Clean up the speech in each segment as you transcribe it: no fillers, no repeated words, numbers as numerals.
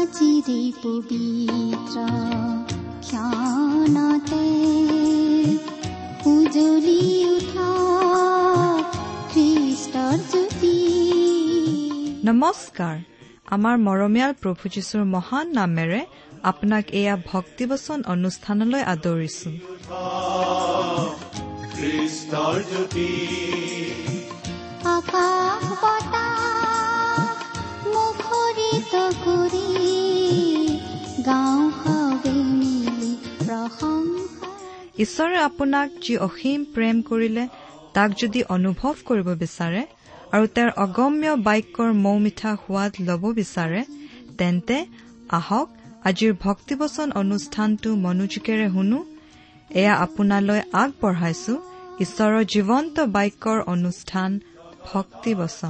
আজিৰে পবিত্ৰ ক্ষণতে উজলি উঠা খ্ৰীষ্টৰ জ্যোতি। নমস্কাৰ। আমাৰ মৰমীয়াল প্ৰভু যীশুৰ মহান নামেৰে আপোনাক এয়া ভক্তিবচন অনুষ্ঠানলৈ আদৰিছো। আকাশ বতাহ মুখৰিত কৰি গাঁওখনে মিলি প্ৰশংসা। ঈশ্বৰে আপোনাক যি অসীম প্ৰেম কৰিলে তাক যদি অনুভৱ কৰিব বিচাৰে আৰু তেওঁৰ অগম্য বাক্যৰ মৌমিঠা সোৱাদ ল'ব বিচাৰে, তেন্তে আহক আজিৰ ভক্তিবচন অনুষ্ঠানটো মনোযোগেৰে শুনো। এয়া আপোনালৈ আগবঢ়াইছো ঈশ্বৰৰ জীৱন্ত বাক্যৰ অনুষ্ঠান ভক্তিবচন।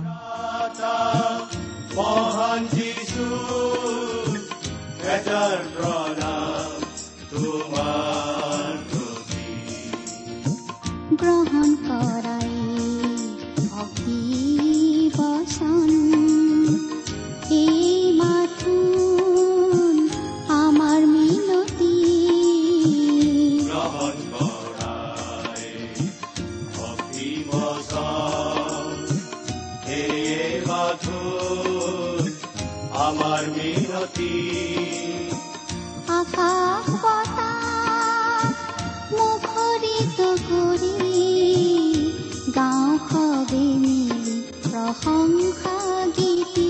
গ্ৰহণ কৰাই ভক্তি বচন, এই মাথো আমাৰ মিনতি। গ্ৰহণ কৰাই ভক্তি বচন, এই মাথো আমাৰ মিনতি। আকাশ বতাহ মুখৰিত কৰি গাঁওখনে মিলি প্ৰশংসা গীতি।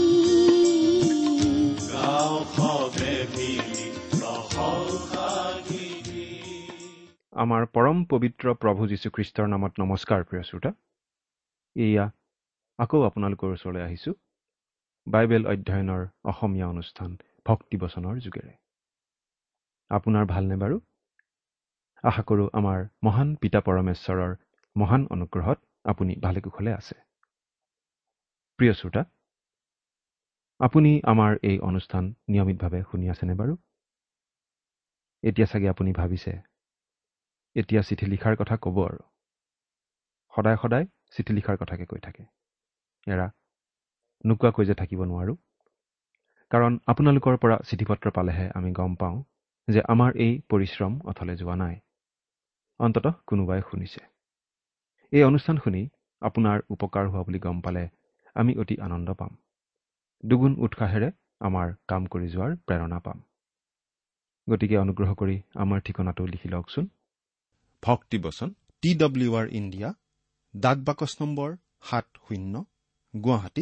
আমাৰ পৰম পবিত্ৰ প্ৰভু যীশুখ্ৰীষ্টৰ নামত নমস্কাৰ। প্ৰিয় শ্ৰোতা, এয়া আকৌ আপোনালোকৰ ওচৰলৈ আহিছো বাইবেল অধ্যয়নৰ অসমীয়া অনুষ্ঠান ভক্তিবচনৰ যোগেৰে। আপোনাৰ ভালনে বাৰু? আশা কৰোঁ আমাৰ মহান পিতা পৰমেশ্বৰৰ মহান অনুগ্ৰহত আপুনি ভালে কুশলে আছে। প্ৰিয় শ্ৰোতা, আপুনি আমাৰ এই অনুষ্ঠান নিয়মিতভাৱে শুনি আছেনে বাৰু? এতিয়া চাগে আপুনি ভাবিছে এতিয়া চিঠি লিখাৰ কথা ক'ব আৰু সদায় সদায় চিঠি লিখাৰ কথাকে কৈ থাকে। এৰা, নোকোৱাকৈ যে থাকিব নোৱাৰোঁ, কাৰণ আপোনালোকৰ পৰা চিঠি পত্ৰ পালেহে আমি গম পাওঁ যে আমাৰ এই পৰিশ্ৰম অথলে যোৱা নাই। অন্ততঃ কোনোবাই শুনিছে। এই অনুষ্ঠান শুনি আপোনাৰ উপকাৰ হোৱা বুলি গম পালে আমি অতি আনন্দ পাম। দুগুণ উৎসাহেৰে আমাৰ কাম কৰি যোৱাৰ প্ৰেৰণা পাম। গতিকে অনুগ্ৰহ কৰি আমাৰ ঠিকনাটো লিখি লওকচোন। ভক্তিবচন, TWR ইণ্ডিয়া, ডাক বাকচ নম্বৰ 70, গুৱাহাটী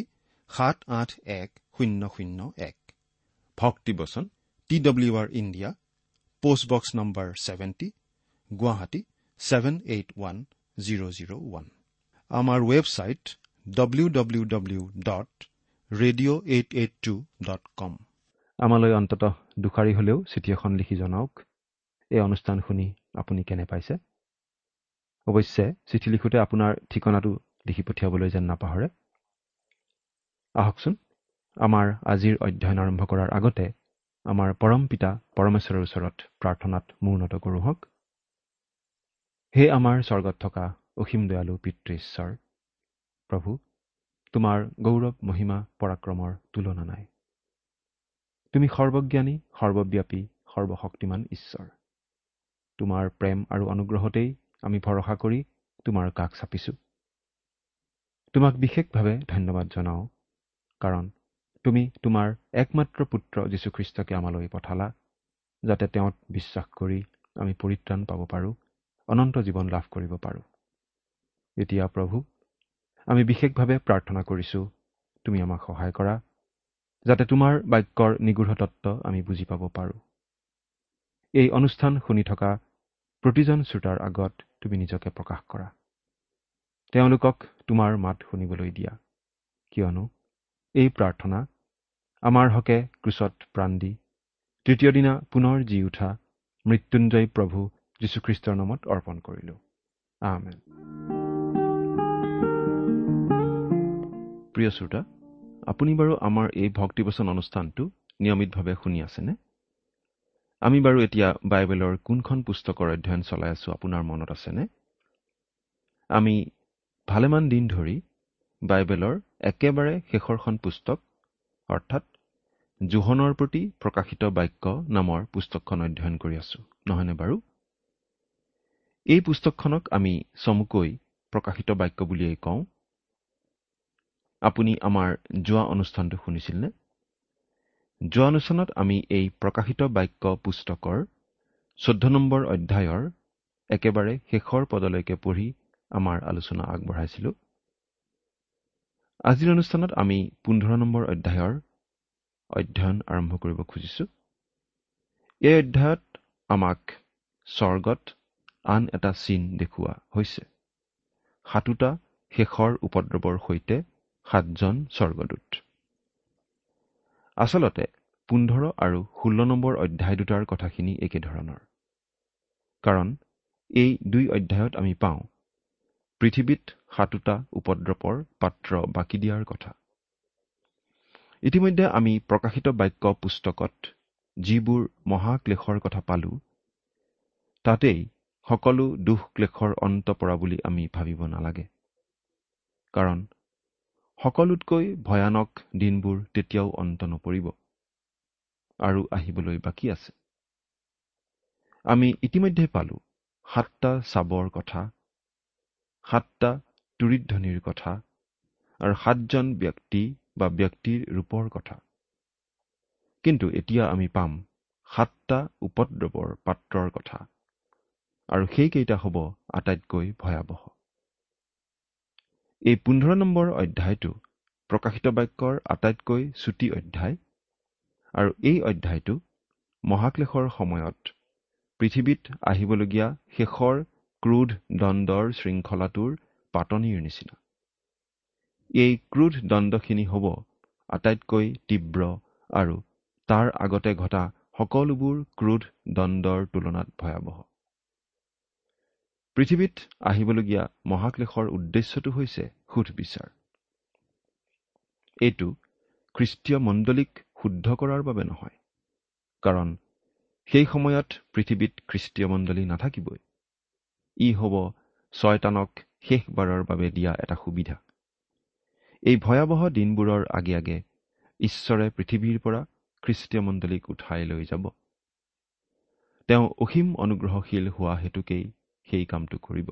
78101। ভক্তিবচন, TWR India, post box number 70, Guwahati 781001। আমাৰ ৱেবছাইট www.radio882.com। আমালৈ অন্ততঃ দুখাৰী হলেও চিঠি এখন লিখি জনাওক এই অনুষ্ঠান শুনি আপুনি কেনে পাইছে। অৱশ্যে চিঠি লিখোঁতে আপোনাৰ ঠিকনাটো লিখি পঠিয়াবলৈ যেন নাপাহৰে। আহকচোন আমাৰ আজিৰ অধ্যয়ন আৰম্ভ কৰাৰ আগতে আমাৰ পৰম পিতা পৰমেশ্বৰৰ ওচৰত প্ৰাৰ্থনাত মূৰ্ণত কৰোঁ হওক। হে আমাৰ স্বৰ্গত থকা অসীম দয়ালু পিতৃ ঈশ্বৰ, প্ৰভু, তোমাৰ গৌৰৱ মহিমা পৰাক্ৰমৰ তুলনা নাই। তুমি সৰ্বজ্ঞানী, সৰ্বব্যাপী, সৰ্বশক্তিমান ঈশ্বৰ। তোমাৰ প্ৰেম আৰু অনুগ্ৰহতেই আমি ভৰসা কৰি তোমাৰ কাষ চাপিছোঁ। তোমাক বিশেষভাৱে ধন্যবাদ জনাওঁ, কাৰণ তুমি তোমাৰ একমাত্ৰ পুত্ৰ যীশুখ্ৰীষ্টকে আমালৈ পঠালা, যাতে তেওঁত বিশ্বাস কৰি আমি পৰিত্ৰাণ পাব পাৰোঁ, অনন্ত জীৱন লাভ কৰিব পাৰোঁ। এতিয়া প্ৰভু, আমি বিশেষভাৱে প্ৰাৰ্থনা কৰিছোঁ তুমি আমাক সহায় কৰা, যাতে তোমাৰ বাক্যৰ নিগূঢ় তত্ত্ব আমি বুজি পাব পাৰোঁ। এই অনুষ্ঠান শুনি থকা প্ৰতিজন শ্ৰোতাৰ আগত তুমি নিজকে প্ৰকাশ কৰা। তেওঁলোকক তোমাৰ মাত শুনিবলৈ দিয়া, কিয়নো এই প্ৰাৰ্থনা আমাৰ হকে ক্ৰুচত প্ৰাণ দি তৃতীয় দিনা পুনৰ জি উঠা মৃত্যুঞ্জয় প্ৰভু যীশুখ্ৰীষ্টৰ নামত অৰ্পণ কৰিলো। আমেন। প্ৰিয় শ্ৰোতা, আপুনি বাৰু আমাৰ এই ভক্তিবচন অনুষ্ঠানটো নিয়মিতভাৱে শুনি আছেনে? আমি বাৰু এতিয়া বাইবেলৰ কোনখন পুস্তকৰ অধ্যয়ন চলাই আছো আপোনাৰ মনত আছেনে? আমি ভালেমান দিন ধৰি বাইবেলৰ একেবাৰে শেষৰখন পুস্তক অৰ্থাৎ জোহনৰ প্ৰতি প্ৰকাশিত বাক্য নামৰ পুস্তকখন অধ্যয়ন কৰি আছো, নহয়নে বাৰু? এই পুস্তকখনক আমি চমুকৈ প্ৰকাশিত বাক্য বুলিয়েই কওঁ। আপুনি আমাৰ যোৱা অনুষ্ঠানটো শুনিছিলনে? যোৱা অনুষ্ঠানত আমি এই প্ৰকাশিত বাক্য পুস্তকৰ 14 নম্বৰ অধ্যায়ৰ একেবাৰে শেষৰ পদলৈকে পঢ়ি আমাৰ আলোচনা আগবঢ়াইছিলো। আজিৰ অনুষ্ঠানত আমি 15 নম্বৰ অধ্যায়ৰ অধ্যয়ন আৰম্ভ কৰিব খুজিছো। এই অধ্যায়ত আমাক স্বৰ্গত আন এটা চিন দেখুওৱা হৈছে। 7টা শেষৰ উপদ্ৰৱৰ সৈতে 7জন স্বৰ্গদূত। আচলতে 15 আৰু 16 নম্বৰ অধ্যায় দুটাৰ কথাখিনি একেধৰণৰ। কাৰণ এই দুই অধ্যায়ত আমি পাওঁ পৃথিৱীত 7টা উপদ্ৰৱৰ পাত্ৰ বাকি দিয়াৰ কথা। ইতিমধ্যে আমি প্ৰকাশিত বাক্য পুস্তকত যিবোৰ মহাক্লেশৰ কথা পালো, তাতেই সকলো দুখ ক্লেশৰ অন্ত পৰা বুলি আমি ভাবিব নালাগে। কাৰণ সকলোতকৈ ভয়ানক দিনবোৰ তেতিয়াও অন্ত নপৰিব আৰু আহিবলৈ বাকী আছে। আমি ইতিমধ্যে পালো 7টা চাবৰ কথা, 7টা তুৰিধ্বনিৰ কথা আৰু 7জন ব্যক্তি বা ব্যক্তিৰ ৰূপৰ কথা। কিন্তু এতিয়া আমি পাম 7টা উপদ্ৰৱৰ পাত্ৰৰ কথা, আৰু সেইকেইটা হ'ব আটাইতকৈ ভয়াৱহ। এই 15 নম্বৰ অধ্যায়টো প্ৰকাশিত বাক্যৰ আটাইতকৈ চুটি অধ্যায়, আৰু এই অধ্যায়টো মহাক্লেশৰ সময়ত পৃথিৱীত আহিবলগীয়া শেষৰ ক্ৰোধ দণ্ডৰ শৃংখলাটোৰ পাতনিৰ নিচিনা। এই ক্ৰোধ দণ্ডখিনি হ'ব আটাইতকৈ তীব্ৰ আৰু তাৰ আগতে ঘটা সকলোবোৰ ক্ৰোধ দণ্ডৰ তুলনাত ভয়াৱহ। পৃথিৱীত আহিবলগীয়া মহাক্লেশৰ উদ্দেশ্যটো হৈছে সুধবিচাৰ। এইটো খ্ৰীষ্টীয় মণ্ডলীক শুদ্ধ কৰাৰ বাবে নহয়, কাৰণ সেই সময়ত পৃথিৱীত খ্ৰীষ্টীয় মণ্ডলী নাথাকিবই। ই হ'ব শয়তানক শেষবাৰৰ বাবে দিয়া এটা সুবিধা। এই ভয়াৱহ দিনবোৰৰ আগে আগে ঈশ্বৰে পৃথিৱীৰ পৰা খ্ৰীষ্টীয় মণ্ডলীক উঠাই লৈ যাব। তেওঁ অসীম অনুগ্ৰহশীল হোৱা হেতুকেই সেই কামটো কৰিব।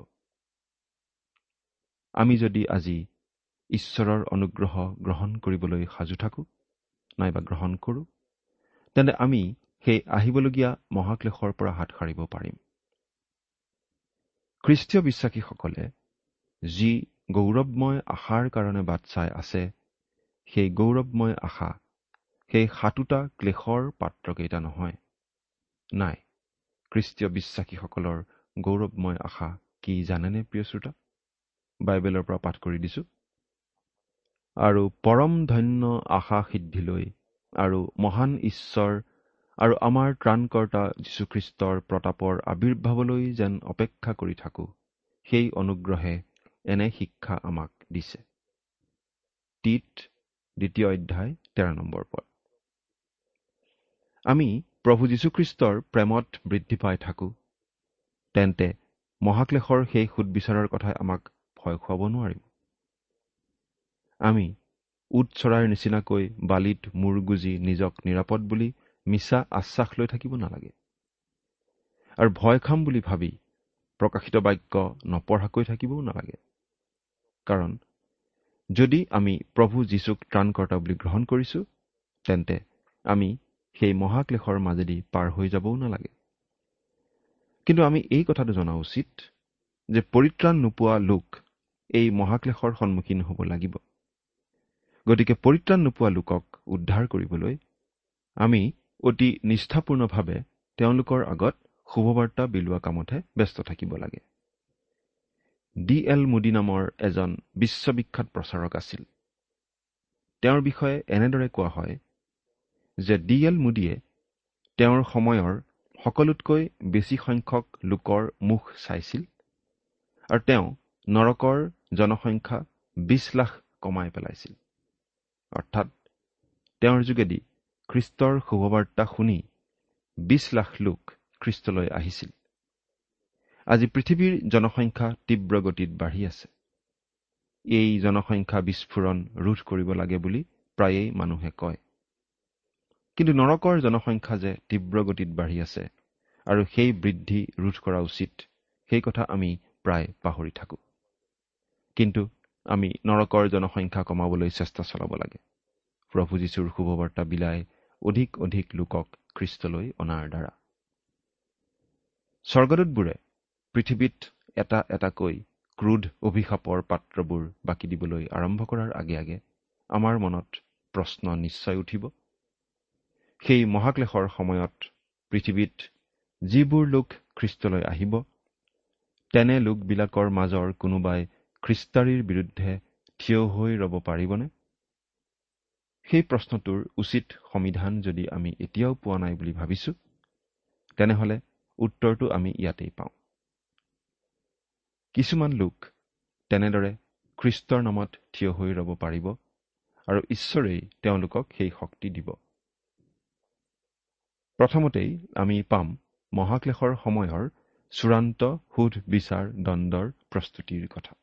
আমি যদি আজি ঈশ্বৰৰ অনুগ্ৰহ গ্ৰহণ কৰিবলৈ সাজু থাকোঁ নাইবা গ্ৰহণ কৰোঁ, তেন্তে আমি সেই আহিবলগীয়া মহাক্লেশৰ পৰা হাত সাৰিব পাৰিম। খ্ৰীষ্টীয় বিশ্বাসীসকলে যি গৌৰৱময় আশাৰ কাৰণে বাট চাই আছে, সেই গৌৰৱময় আশা সেই 7টা ক্লেশৰ পাত্ৰকেইটা নহয়। নাই, খ্ৰীষ্টীয় বিশ্বাসীসকলৰ গৌৰৱময় আশা কি জানেনে প্ৰিয় শ্ৰোতা? বাইবেলৰ পৰা পাঠ কৰি দিছো। আৰু পৰম ধন্য আশা সিদ্ধিলৈ আৰু মহান ঈশ্বৰ আৰু আমাৰ ত্ৰাণকৰ্তা যীশুখ্ৰীষ্টৰ প্ৰতাপৰ আবিৰ্ভাৱলৈ যেন অপেক্ষা কৰি থাকোঁ, সেই অনুগ্ৰহে এনে শিক্ষা আমাক দিছে। তীত 2 অধ্যায় 13 নম্বৰ পদ। আমি প্ৰভু যীশুখ্ৰীষ্টৰ প্ৰেমত বৃদ্ধি পাই থাকোঁ, তেন্তে মহাক্লেশৰ সেই সুদবিচাৰৰ কথাই আমাক ভয় খুৱাব নোৱাৰিব। আমি উট চৰাইৰ নিচিনাকৈ বালিত মূৰ গুজি নিজক নিৰাপদ বুলি মিছা আশ্বাস লৈ থাকিব নালাগে। আৰু ভয় খাম বুলি ভাবি প্ৰকাশিত বাক্য নপঢ়াকৈ থাকিবও নালাগে। কাৰণ যদি আমি প্ৰভু যীশুক ত্ৰাণকৰ্তা বুলি গ্ৰহণ কৰিছো, তেন্তে আমি সেই মহাক্লেশৰ মাজেদি পাৰ হৈ যাবও নালাগে। কিন্তু আমি এই কথাটো জনা উচিত যে পৰিত্ৰাণ নোপোৱা লোক এই মহাক্লেশৰ সন্মুখীন হ'ব লাগিব। গতিকে পৰিত্ৰাণ নোপোৱা লোকক উদ্ধাৰ কৰিবলৈ আমি অতি নিষ্ঠাপূৰ্ণভাৱে তেওঁলোকৰ আগত শুভবাৰ্তা বিলোৱা কামতহে ব্যস্ত থাকিব লাগে। D.L. মুডি নামৰ এজন বিশ্ববিখ্যাত প্ৰচাৰক আছিল। তেওঁৰ বিষয়ে এনেদৰে কোৱা হয় যে D.L. মুডিয়ে তেওঁৰ সময়ৰ সকলোতকৈ বেছি সংখ্যক লোকৰ মুখ চাইছিল, আৰু তেওঁ নৰকৰ জনসংখ্যা 20 লাখ কমাই পেলাইছিল। অৰ্থাৎ তেওঁৰ যোগেদি খ্ৰীষ্টৰ শুভবাৰ্তা শুনি 20 লাখ লোক খ্ৰীষ্টলৈ আহিছিল। আজি পৃথিৱীৰ জনসংখ্যা তীব্ৰ গতিত বাঢ়ি আছে। এই জনসংখ্যা বিস্ফোৰণ ৰোধ কৰিব লাগে বুলি প্ৰায়েই মানুহে কয়। কিন্তু নৰকৰ জনসংখ্যা যে তীব্ৰ গতিত বাঢ়ি আছে আৰু সেই বৃদ্ধি ৰোধ কৰা উচিত, সেই কথা আমি প্ৰায় পাহৰি থাকোঁ। কিন্তু আমি নৰকৰ জনসংখ্যা কমাবলৈ চেষ্টা চলাব লাগে। প্ৰভু যীশুৰ শুভবাৰ্তা বিলাই অধিক অধিক লোকক খ্ৰীষ্টলৈ অনাৰ দ্বাৰা। স্বৰ্গদূতবোৰে পৃথিৱীত এটা এটাকৈ ক্ৰোধ অভিশাপৰ পাত্ৰবোৰ বাকি দিবলৈ আৰম্ভ কৰাৰ আগে আগে আমাৰ মনত প্ৰশ্ন নিশ্চয় উঠিব। সেই মহাক্লেশৰ সময়ত পৃথিৱীত যিবোৰ লোক খ্ৰীষ্টলৈ আহিব, তেনে লোকবিলাকৰ মাজৰ কোনোবাই খ্ৰীষ্টাৰীৰ বিৰুদ্ধে থিয় হৈ ৰ'ব পাৰিবনে? সেই প্ৰশ্নটোৰ উচিত সমিধান যদি আমি এতিয়াও পোৱা নাই বুলি ভাবিছোঁ, তেনেহ'লে উত্তৰটো আমি ইয়াতেই পাওঁ। কিছুমান লোক তেনেদৰে খ্ৰীষ্টৰ নামত থিয় হৈ ৰ'ব পাৰিব আৰু ঈশ্বৰেই তেওঁলোকক সেই শক্তি দিব। প্ৰথমতেই আমি পাম মহাক্লেশৰ সময়ৰ চূড়ান্ত সোধ বিচাৰ দণ্ডৰ প্ৰস্তুতিৰ কথা।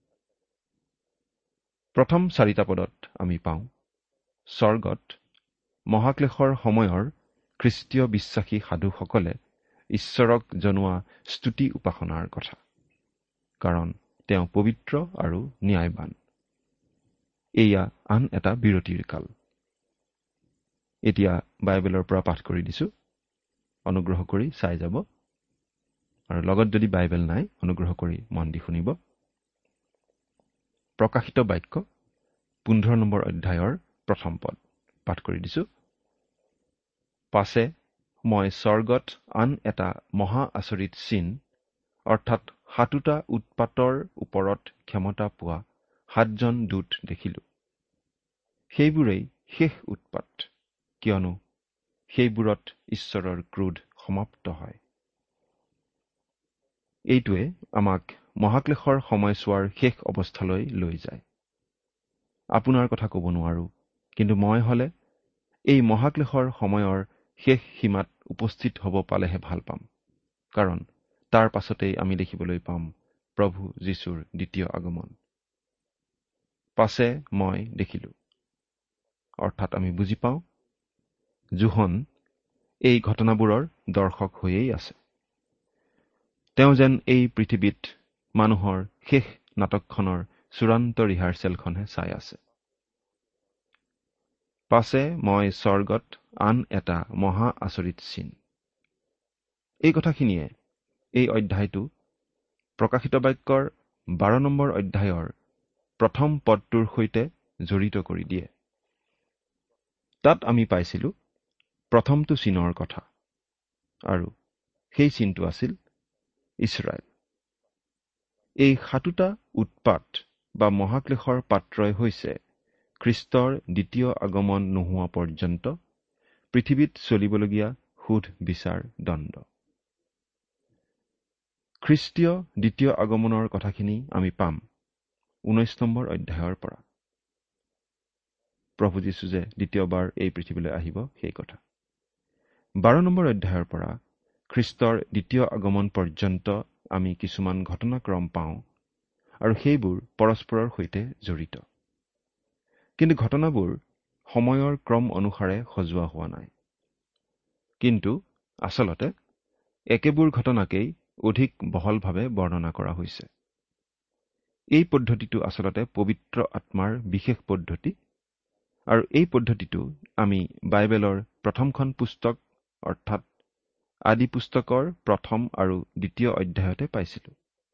প্ৰথম 4টা পদত আমি পাওঁ স্বৰ্গত মহাক্লেশৰ সময়ৰ খ্ৰীষ্টীয় বিশ্বাসী সাধুসকলে ঈশ্বৰক জনোৱা স্তুতি উপাসনাৰ কথা, কাৰণ তেওঁ পবিত্ৰ আৰু ন্যায়বান। এয়া আন এটা বিৰতিৰ কাল। এতিয়া বাইবেলৰ পৰা পাঠ কৰি দিছো, অনুগ্ৰহ কৰি চাই যাব, আৰু লগত যদি বাইবেল নাই অনুগ্ৰহ কৰি মন দি শুনিব। প্ৰকাশিত বাক্য 15 নম্বৰ অধ্যায়ৰ প্ৰথম পদ পাঠ কৰি দিছো। পাছে মই স্বৰ্গত আন এটা মহা আচৰিত চিন, অৰ্থাৎ 7টা উৎপাতৰ ওপৰত ক্ষমতা পোৱা 7জন দূত দেখিলো। সেইবোৰেই শেষ উৎপাত, কিয়নো সেইবোৰত ঈশ্বৰৰ ক্ৰোধ সমাপ্ত হয়। এইটোৱে আমাক মহাক্লেশৰ সময়ছোৱাৰ শেষ অৱস্থালৈ লৈ যায়। আপোনাৰ কথা ক'ব নোৱাৰো, কিন্তু মই হ'লে এই মহাক্লেশৰ সময়ৰ শেষ সীমাত উপস্থিত হ'ব পালেহে ভাল পাম, কাৰণ তাৰ পাছতেই আমি দেখিবলৈ পাম প্ৰভু যীশুৰ দ্বিতীয় আগমন। পাছে মই দেখিলো, অৰ্থাৎ আমি বুজি পাওঁ যোহন এই ঘটনাবোৰৰ দৰ্শক হৈয়েই আছে। তেওঁ যেন এই পৃথিৱীত মানুহৰ শেষ নাটকখনৰ চূড়ান্ত ৰিহাৰ্চেলখনহে চাই আছে। পাছে মই স্বৰ্গত আন এটা মহা আচৰিত চিন। এই কথাখিনিয়ে এই অধ্যায়টো প্ৰকাশিত বাক্যৰ 12 নম্বৰ অধ্যায়ৰ প্ৰথম পদটোৰ সৈতে জড়িত কৰি দিয়ে। তাত আমি পাইছিলো প্ৰথমটো চিনৰ কথা, আৰু সেই চিনটো আছিল ইছৰাইল। এই 7টা উৎপাত বা মহাক্লেশৰ পাত্ৰই হৈছে খ্ৰীষ্টৰ দ্বিতীয় আগমন নোহোৱা পৰ্যন্ত পৃথিৱীত চলিবলগীয়া সোধ বিচাৰ দণ্ড। খ্ৰীষ্টীয় দ্বিতীয় আগমনৰ কথাখিনি আমি পাম 19 নম্বৰ অধ্যায়ৰ পৰা। প্ৰভু যীশু যে দ্বিতীয়বাৰ এই পৃথিৱীলৈ আহিব সেই কথা। 12 নম্বৰ অধ্যায়ৰ পৰা খ্ৰীষ্টৰ দ্বিতীয় আগমন পৰ্যন্ত আমি কিছুমান ঘটনাক্ৰম পাওঁ, আৰু সেইবোৰ পৰস্পৰৰ সৈতে জড়িত। কিন্তু ঘটনাবোৰ সময়ৰ ক্ৰম অনুসাৰে সজোৱা হোৱা নাই, কিন্তু আচলতে একেবোৰ ঘটনাকেই অধিক বহলভাৱে বৰ্ণনা কৰা হৈছে। এই পদ্ধতিটো আচলতে পবিত্ৰ আত্মাৰ বিশেষ পদ্ধতি, আৰু এই পদ্ধতিটো আমি বাইবেলৰ প্ৰথমখন পুস্তক অৰ্থাৎ আদি পুস্তকৰ প্ৰথম আৰু দ্বিতীয় অধ্যায়তে পাইছিলো।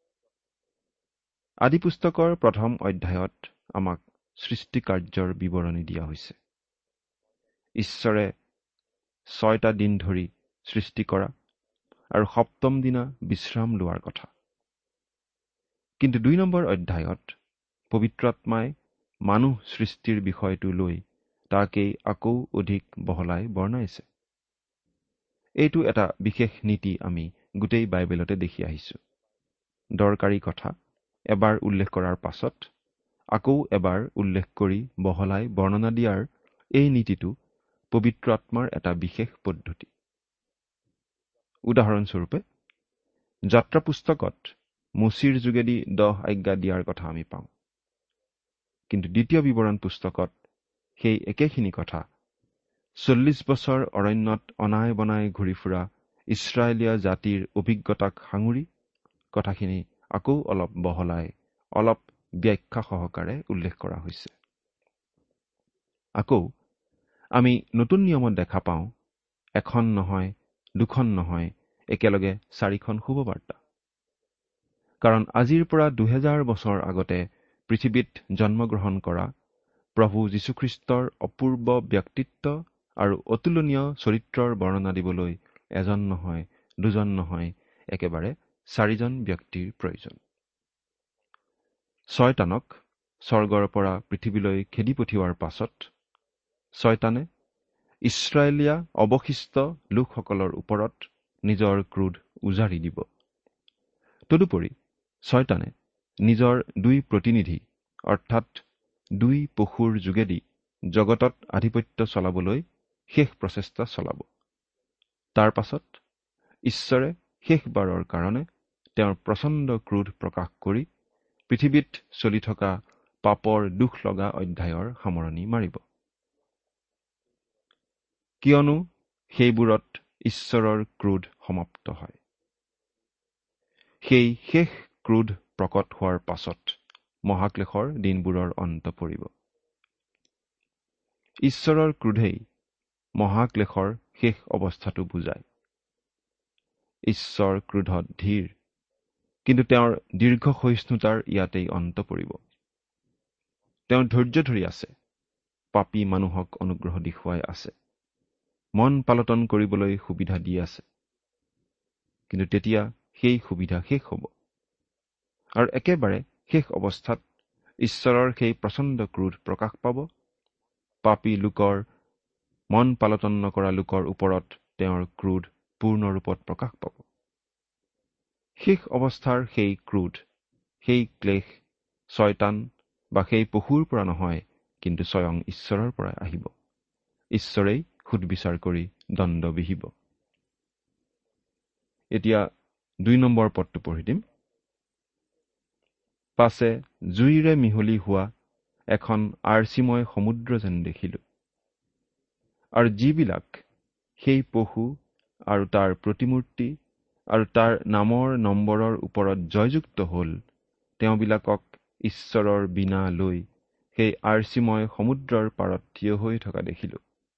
আদি পুস্তকৰ প্ৰথম অধ্যায়ত আমাক সৃষ্টি কাৰ্যৰ বিৱৰণী দিয়া হৈছে। ঈশ্বৰে 6টা দিন ধৰি সৃষ্টি কৰা আৰু 7ম দিনা বিশ্ৰাম লোৱাৰ কথা। কিন্তু 2 নম্বৰ অধ্যায়ত পবিত্ৰ আত্মাই মানুহ সৃষ্টিৰ বিষয়টো লৈ তাকেই আকৌ অধিক বহলাই বৰ্ণাইছে। এইটো এটা বিশেষ নীতি আমি গোটেই বাইবেলতে দেখি আহিছো। দৰকাৰী কথা এবাৰ উল্লেখ কৰাৰ পাছত আকৌ এবাৰ উল্লেখ কৰি বহলাই বৰ্ণনা দিয়াৰ এই নীতিটো পবিত্ৰ আত্মাৰ এটা বিশেষ পদ্ধতি। উদাহৰণস্বৰূপে যাত্ৰা পুস্তকত মোচীৰ যোগেদি 10 আজ্ঞা দিয়াৰ কথা আমি পাওঁ, কিন্তু দ্বিতীয় বিৱৰণ পুস্তকত সেই একেখিনি কথা 40 বছৰ অৰণ্যত অনাই বনাই ঘূৰি ফুৰা ইছৰাইলীয়া জাতিৰ অভিজ্ঞতাক সাঙুৰি কথাখিনি আকৌ অলপ বহলাই অলপ ব্যাখ্যা সহকাৰে উল্লেখ কৰা হৈছে। আকৌ আমি নতুন নিয়মত দেখা পাওঁ এখন নহয়, দুখন নহয়, একেলগে 4খন শুভবাৰ্তা। কাৰণ আজিৰ পৰা 2000 বছৰ আগতে পৃথিৱীত জন্মগ্ৰহণ কৰা প্ৰভু যীশুখ্ৰীষ্টৰ অপূৰ্ব ব্যক্তিত্ব আৰু অতুলনীয় চৰিত্ৰৰ বৰ্ণনা দিবলৈ এজন নহয়, দুজন নহয়, একেবাৰে 4জন ব্যক্তিৰ প্ৰয়োজন। শয়তানক স্বৰ্গৰ পৰা পৃথিৱীলৈ খেদি পঠিওৱাৰ পাছত শয়তানে ইছৰাইলীয়া অৱশিষ্ট লোকসকলৰ ওপৰত নিজৰ ক্ৰোধ উজাৰি দিব। তদুপৰি শয়তানে নিজৰ 2 প্ৰতিনিধি অৰ্থাৎ 2 পশুৰ যোগেদি জগতত আধিপত্য চলাবলৈ শেষ প্ৰচেষ্টা চলাব। তাৰ পাছত ঈশ্বৰে শেষবাৰৰ কাৰণে তেওঁৰ প্ৰচণ্ড ক্ৰোধ প্ৰকাশ কৰি পৃথিৱীত চলি থকা পাপৰ দুখ লগা অধ্যায়ৰ সামৰণি মাৰিব। কিয়নো সেইবোৰত ঈশ্বৰৰ ক্ৰোধ সমাপ্ত হয়। সেই শেষ ক্ৰোধ প্ৰকট হোৱাৰ পাছত মহাক্লেশৰ দিনবোৰৰ অন্ত পৰিব। ঈশ্বৰৰ ক্ৰোধেই মহাক্লেশৰ শেষ অৱস্থাটো বুজায়। ঈশ্বৰ ক্ৰোধত ধীৰ, কিন্তু তেওঁৰ দীৰ্ঘ সহিষ্ণুতাৰ ইয়াতেই অন্ত পৰিব। তেওঁ ধৈৰ্য ধৰি আছে, পাপী মানুহক অনুগ্ৰহ দেখুৱাই আছে, মন পালটন কৰিবলৈ সুবিধা দি আছে। কিন্তু তেতিয়া সেই সুবিধা শেষ হ'ব আৰু একেবাৰে শেষ অৱস্থাত ঈশ্বৰৰ সেই প্ৰচণ্ড ক্ৰোধ প্ৰকাশ পাব। পাপী লোকৰ, মন পালটন নকৰা লোকৰ ওপৰত তেওঁৰ ক্ৰোধ পূৰ্ণ ৰূপত প্ৰকাশ পাব। শেষ অৱস্থাৰ সেই ক্ৰোধ, সেই ক্লেশ শয়তান বা সেই পশুৰ পৰা নহয়, কিন্তু স্বয়ং ঈশ্বৰৰ পৰাই আহিব। ঈশ্বৰেই সুদবিচাৰ কৰি দণ্ড বিহিব। এতিয়া 2 নম্বৰ পদটো পঢ়ি দিম। পাছে জুইৰে মিহলি হোৱা এখন আৰ্চিময় সমুদ্ৰ যেন দেখিলো, আৰু যিবিলাক সেই পশু আৰু তাৰ প্ৰতিমূৰ্তি আৰু তাৰ নামৰ নম্বৰৰ ওপৰত জয়যুক্ত হ'ল, তেওঁবিলাকক ঈশ্বৰৰ বীণা লৈ সেই আৰ্চিময় সমুদ্ৰৰ পাৰত থিয় হৈ থকা দেখিলো।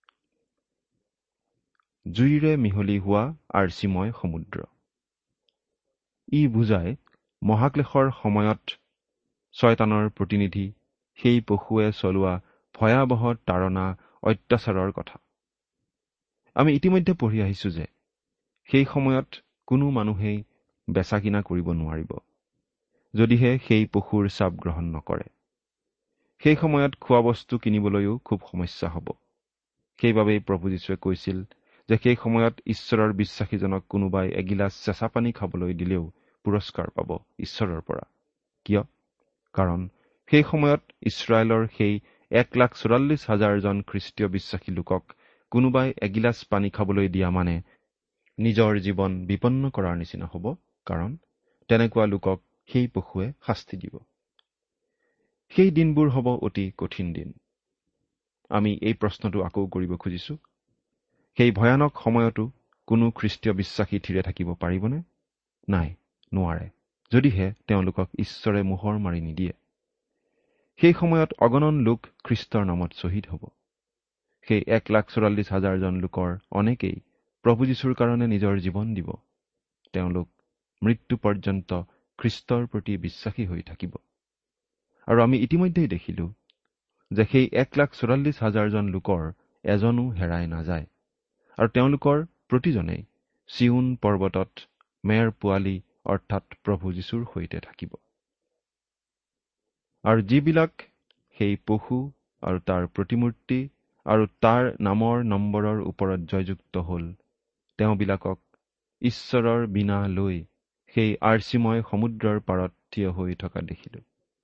জুইৰে মিহলি হোৱা আৰ্চিময় সমুদ্ৰ, ই বুজায় মহাক্লেশৰ সময়ত শয়তানৰ প্ৰতিনিধি সেই পশুৱে চলোৱা ভয়াৱহ তাৰণা অত্যাচাৰৰ কথা। আমি ইতিমধ্যে পঢ়ি আহিছো যে সেই সময়ত কোনো মানুহেই বেচা কিনা কৰিব নোৱাৰিব, যদিহে সেই পশুৰ চাপ গ্ৰহণ নকৰে। সেই সময়ত খোৱা বস্তু কিনিবলৈও খুব সমস্যা হ'ব। সেইবাবেই প্ৰভু যীশুৱে কৈছিল যে সেই সময়ত ঈশ্বৰৰ বিশ্বাসীজনক কোনোবাই এগিলাচ চেঁচা পানী খাবলৈ দিলেও পুৰস্কাৰ পাব ঈশ্বৰৰ পৰা। কিয়? কাৰণ সেই সময়ত ইছৰাইলৰ সেই 1,44,000 খ্ৰীষ্টীয় বিশ্বাসী লোকক কোনোবাই এগিলাচ পানী খাবলৈ দিয়া মানে নিজৰ জীৱন বিপন্ন কৰাৰ নিচিনা হ'ব। কাৰণ তেনেকুৱা লোকক সেই পশুৱে শাস্তি দিব। সেই দিনবোৰ হ'ব অতি কঠিন দিন। আমি এই প্ৰশ্নটো আকৌ কৰিব খুজিছো, সেই ভয়ানক সময়তো কোনো খ্ৰীষ্টীয় বিশ্বাসী থিৰে থাকিব পাৰিবনে? নাই, নোৱাৰে, যদিহে তেওঁলোকক ঈশ্বৰে মোহৰ মাৰি নিদিয়ে। সেই সময়ত অগণন লোক খ্ৰীষ্টৰ নামত শ্বহীদ হ'ব। সেই 1,44,000 লোকৰ অনেকেই প্ৰভু যীশুৰ কাৰণে নিজৰ জীৱন দিব। তেওঁলোক মৃত্যু পৰ্যন্ত খ্ৰীষ্টৰ প্ৰতি বিশ্বাসী হৈ থাকিব। আৰু আমি ইতিমধ্যেই দেখিলো যে সেই 1,44,000 লোকৰ এজনো হেৰাই নাযায়, আৰু তেওঁলোকৰ প্ৰতিজনেই চিউন পৰ্বতত মেৰ পোৱালি অৰ্থাৎ প্ৰভু যীশুৰ সৈতে থাকিব। আৰু যিবিলাক সেই পশু আৰু তাৰ প্ৰতিমূৰ্তি আৰু তাৰ নামৰ নম্বৰৰ ওপৰত জয়যুক্ত হ'ল, তেওঁবিলাকক ঈশ্বৰৰ বীণা লৈ সেই আৰ্চিময় সমুদ্ৰৰ পাৰত থিয় হৈ থকা দেখিলো।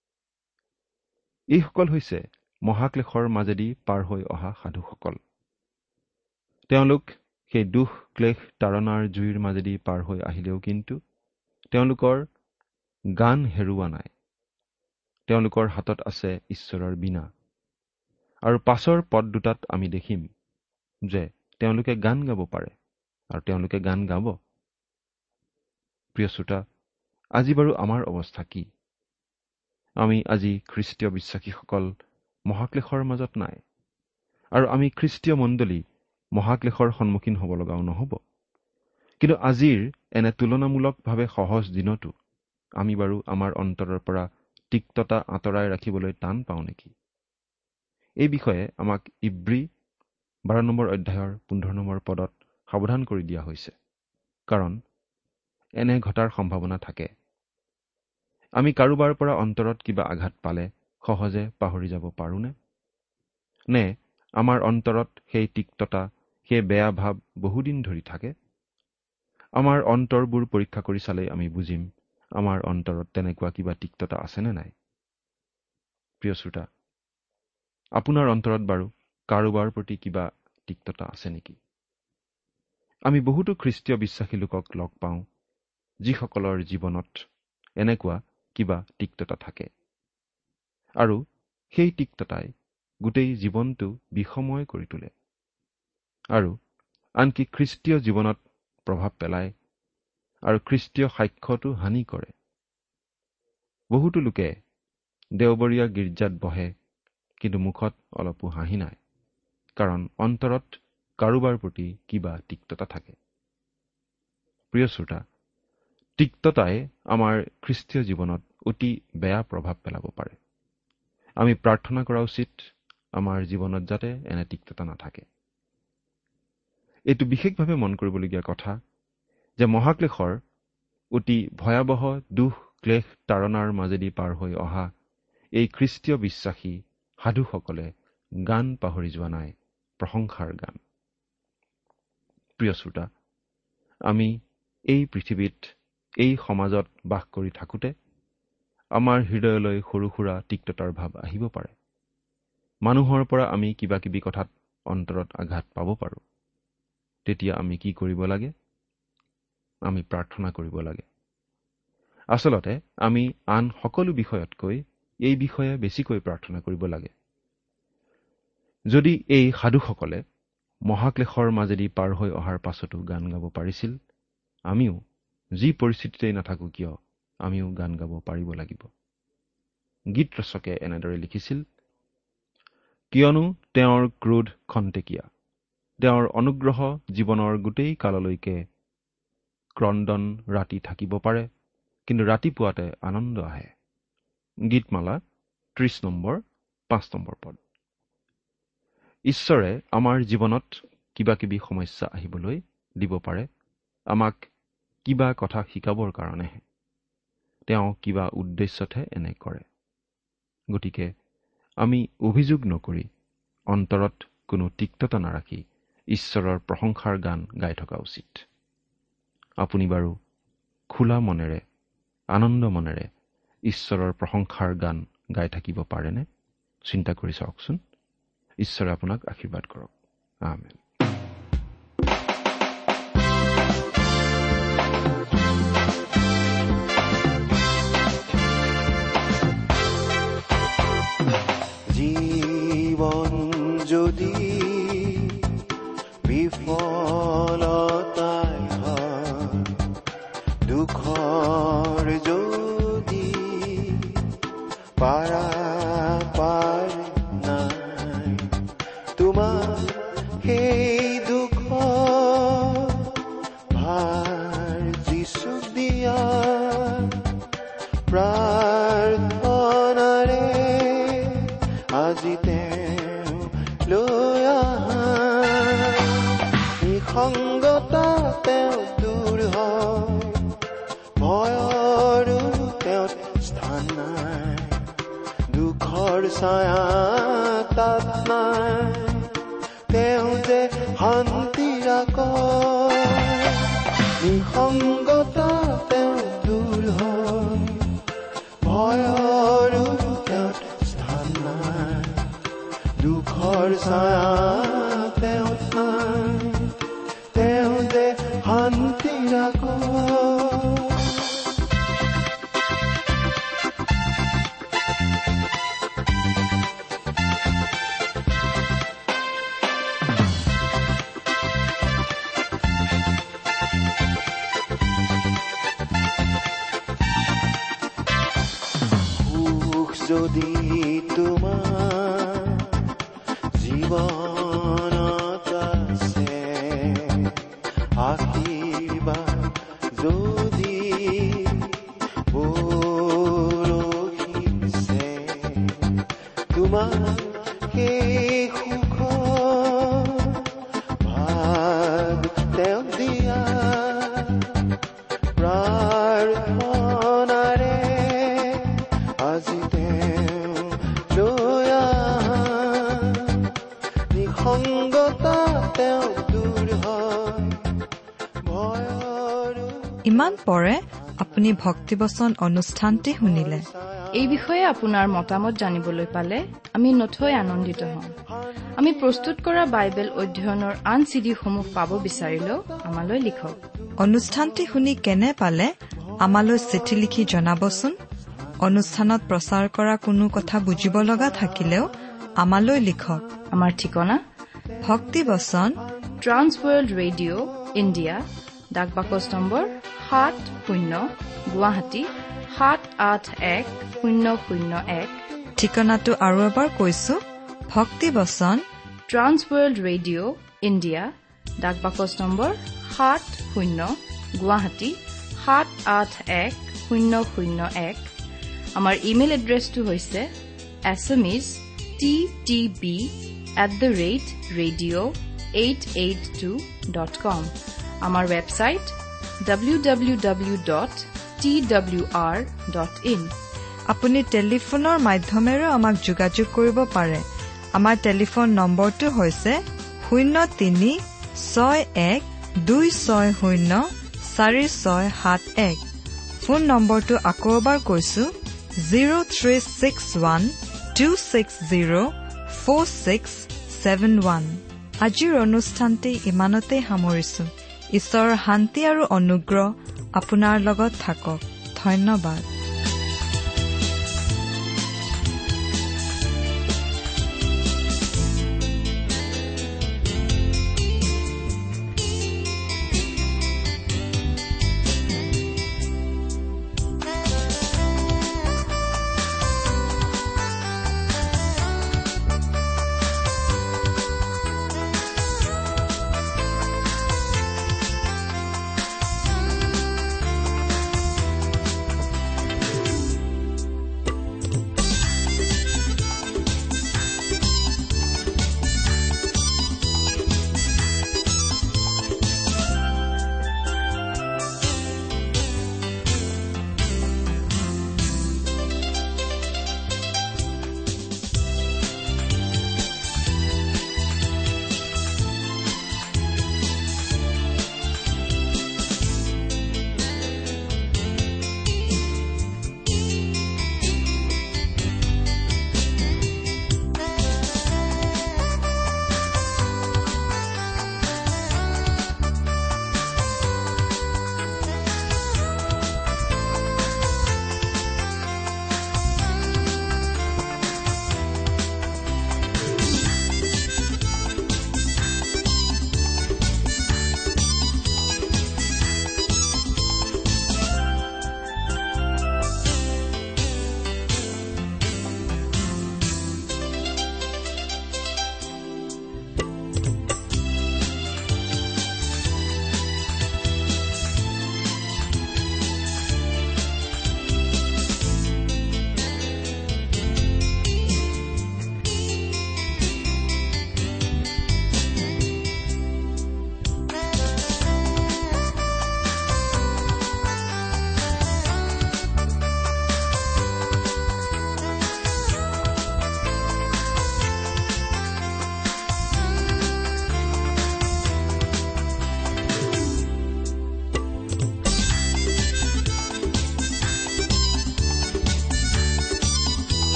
এইসকল হৈছে মহাক্লেশৰ মাজেদি পাৰ হৈ অহা সাধুসকল। তেওঁলোক সেই দুখ ক্লেশ তাৰণাৰ জুইৰ মাজেদি পাৰ হৈ আহিলেও কিন্তু তেওঁলোকৰ গান হেৰুওৱা নাই। তেওঁলোকৰ হাতত আছে ঈশ্বৰৰ বীণা। আৰু পাছৰ পদ দুটাত আমি দেখিম যে তেওঁলোকে গান গাব পাৰে আৰু তেওঁলোকে গান গাব। প্ৰিয় শ্ৰোতা, আজি বাৰু আমাৰ অৱস্থা কি? আমি আজি খ্ৰীষ্টীয় বিশ্বাসীসকল মহাক্লেশৰ মাজত নাই, আৰু আমি খ্ৰীষ্টীয় মণ্ডলী মহাক্লেশৰ সন্মুখীন হ'ব লগাও নহ'ব। কিন্তু আজিৰ এনে তুলনামূলকভাৱে সহজ দিনতো আমি বাৰু আমাৰ অন্তৰৰ পৰা তিক্ততা আঁতৰাই ৰাখিবলৈ টান পাওঁ নেকি? এই বিষয়ে আমাক ইব্ৰী 12 নম্বৰ অধ্যায়ৰ 15 নম্বৰ পদত সাৱধান কৰি দিয়া হৈছে, কাৰণ এনে ঘটাৰ সম্ভাৱনা থাকে। আমি কাৰোবাৰ পৰা অন্তৰত কিবা আঘাত পালে সহজে পাহৰি যাব পাৰোঁনে? নে আমাৰ অন্তৰত সেই তিক্ততা, সেই বেয়া ভাৱ বহুদিন ধৰি থাকে? আমাৰ অন্তৰবোৰ পৰীক্ষা কৰি চালেই আমি বুজিম আমাৰ অন্তৰত তেনেকুৱা কিবা তিক্ততা আছেনে নাই। প্ৰিয় শ্ৰোতা, আপোনাৰ অন্তৰত বাৰু কাৰোবাৰ প্ৰতি কিবা তিক্ততা আছে নেকি? আমি বহুতো খ্ৰীষ্টীয় বিশ্বাসী লোকক লগ পাওঁ যিসকলৰ জীৱনত এনেকুৱা কিবা তিক্ততা থাকে, আৰু সেই তিক্ততাই গোটেই জীৱনটো বিষময় কৰি তোলে, আৰু আনকি খ্ৰীষ্টীয় জীৱনত প্ৰভাৱ পেলায় আৰু খ্ৰীষ্টীয় সাক্ষ্যটো হানি কৰে। বহুতো লোকে দেওবৰীয়া গীৰ্জাত বহে, কিন্তু মুখত অলপো হাঁহি নাই, কাৰণ অন্তৰত কাৰোবাৰ প্ৰতি কিবা তিক্ততা থাকে। প্ৰিয় শ্ৰোতা, তিক্ততাই আমাৰ খ্ৰীষ্টীয় জীৱনত অতি বেয়া প্ৰভাৱ পেলাব পাৰে। আমি প্ৰাৰ্থনা কৰা উচিত আমাৰ জীৱনত যাতে এনে তিক্ততা নাথাকে। এইটো বিশেষভাৱে মন কৰিবলগীয়া কথা যে মহাক্লেশৰ অতি ভয়াৱহ দুখ, ক্লেশ, তাৰণাৰ মাজেদি পাৰ হৈ অহা এই খ্ৰীষ্টীয় বিশ্বাসী সাধুসকলে গান পাহৰি যোৱা নাই, প্ৰশংসাৰ গান। প্ৰিয় শ্ৰোতা, আমি এই পৃথিৱীত, এই সমাজত বাস কৰি থাকোঁতে আমাৰ হৃদয়লৈ সৰু সুৰা তিক্ততাৰ ভাৱ আহিব পাৰে। মানুহৰ পৰা আমি কিবা কিবি কথাত অন্তৰত আঘাত পাব পাৰোঁ। তেতিয়া আমি কি কৰিব লাগে? আমি প্ৰাৰ্থনা কৰিব লাগে। আচলতে আমি আন সকলো বিষয়তকৈ এই বিষয়ে বেছিকৈ প্ৰাৰ্থনা কৰিব লাগে। যদি এই সাধুসকলে মহাক্লেশৰ মাজেদি পাৰ হৈ অহাৰ পাছতো গান গাব পাৰিছিল, আমিও যি পৰিস্থিতিতেই নাথাকোঁ কিয় আমিও গান গাব পাৰিব লাগিব। গীত ৰচকে এনেদৰে লিখিছিল, কিয়নো তেওঁৰ ক্ৰোধ খন্তেকীয়া, তেওঁৰ অনুগ্ৰহ জীৱনৰ গোটেই কাললৈকে। ক্ৰন্দন ৰাতি থাকিব পাৰে, কিন্তু ৰাতিপুৱাতে আনন্দ আহে। গীতমালা 30 নম্বৰ 5 নম্বৰ পদ। ঈশ্বৰে আমাৰ জীৱনত কিবা কিবি সমস্যা আহিবলৈ দিব পাৰে, আমাক কিবা কথা শিকাবৰ কাৰণেহে। তেওঁ কিবা উদ্দেশ্যতহে এনে কৰে। গতিকে আমি অভিযোগ নকৰি, অন্তৰত কোনো তিক্ততা নাৰাখি ঈশ্বৰৰ প্ৰশংসাৰ গান গাই থকা উচিত। আপুনি বাৰু খোলা মনেৰে, আনন্দ মনেৰে ঈশ্বৰৰ প্ৰশংসাৰ গান গাই থাকিব পাৰেনে? চিন্তা কৰি চাওকচোন। ঈশ্বৰে আপোনাক আশীৰ্বাদ কৰক। আমেন। জীৱন যদি বিফলতাই হয়, দুখৰ যদি পাৰাপাৰ নাই, তোমাৰ সেই দুখ ভাৰ যিচুক দিয়া প্ৰাৰ্থনাৰে আজি তেওঁ লৈ আহা। নিসংগতা তেওঁ দূৰ হয়, ভয়ৰো তেওঁ স্থান নাই, দুখৰ ছায়া তাত নাই, তেওঁ যে শান্তি ৰাখে। নিসংগতা তেওঁ দূৰ হয়, ভয়ৰো তেওঁ স্থান নাই, দুখৰ ছায়া তেওঁ নাই, তেওঁ যে শান্তি ৰাখে। যদি তোমাৰ জীৱনত আছে আশীৰ্বাদ যদি বৰষিছে তোমাৰ সেই সুখ ভাগ তেওঁ দিয়া প্ৰাৰ্থনাৰে আজি তেওঁ লৈ নিসংগতা তেওঁ দূৰ হয় ভয়ৰ। ইমান পৰে আপুনি ভক্তিবচন অনুষ্ঠানটি শুনিলে। এই বিষয়ে আপোনাৰ মতামত জানিবলৈ পালে আমি নথৈ আনন্দিত হ'ম। আমি প্ৰস্তুত কৰা বাইবেল অধ্যয়নৰ আন চিডিসমূহ পাব বিচাৰিলেও আমালৈ লিখক। অনুষ্ঠানটি শুনি কেনে পালে আমালৈ চিঠি লিখি জনাবচোন। অনুষ্ঠানত প্ৰচাৰ কৰা কোনো কথা বুজিব লগা থাকিলেও আমালৈ লিখক। আমাৰ ঠিকনা ভক্তিবচন ট্ৰান্স ৱৰ্ল্ড ৰেডিঅ' ইণ্ডিয়া, ডাক বাকচ নম্বৰ 70 গুৱাহাটী 78101। ঠিকনাটো আৰু এবাৰ কৈছো, ভক্তিবচন ট্ৰান্স ৱৰ্ল্ড ৰেডিঅ' ইণ্ডিয়া, ডাক বাকচ নম্বৰ 70 গুৱাহাটী 78101। আমাৰ ইমেইল এড্ৰেছটো হৈছে assamese@radio882.com। আমাৰ ৱেবছাইট www.twr.in। আপুনি টেলিফোনৰ মাধ্যমেৰেও আমাক যোগাযোগ কৰিব পাৰে। আমাৰ টেলিফোন নম্বৰটো হৈছে 0361260461। ফোন নম্বৰটো আকৌ এবাৰ কৈছো 0361260461। আজিৰ অনুষ্ঠানটি ইমানতে সামৰিছো। ঈশ্বৰৰ শান্তি আৰু অনুগ্ৰহ আপোনাৰ লগত থাকক। ধন্যবাদ।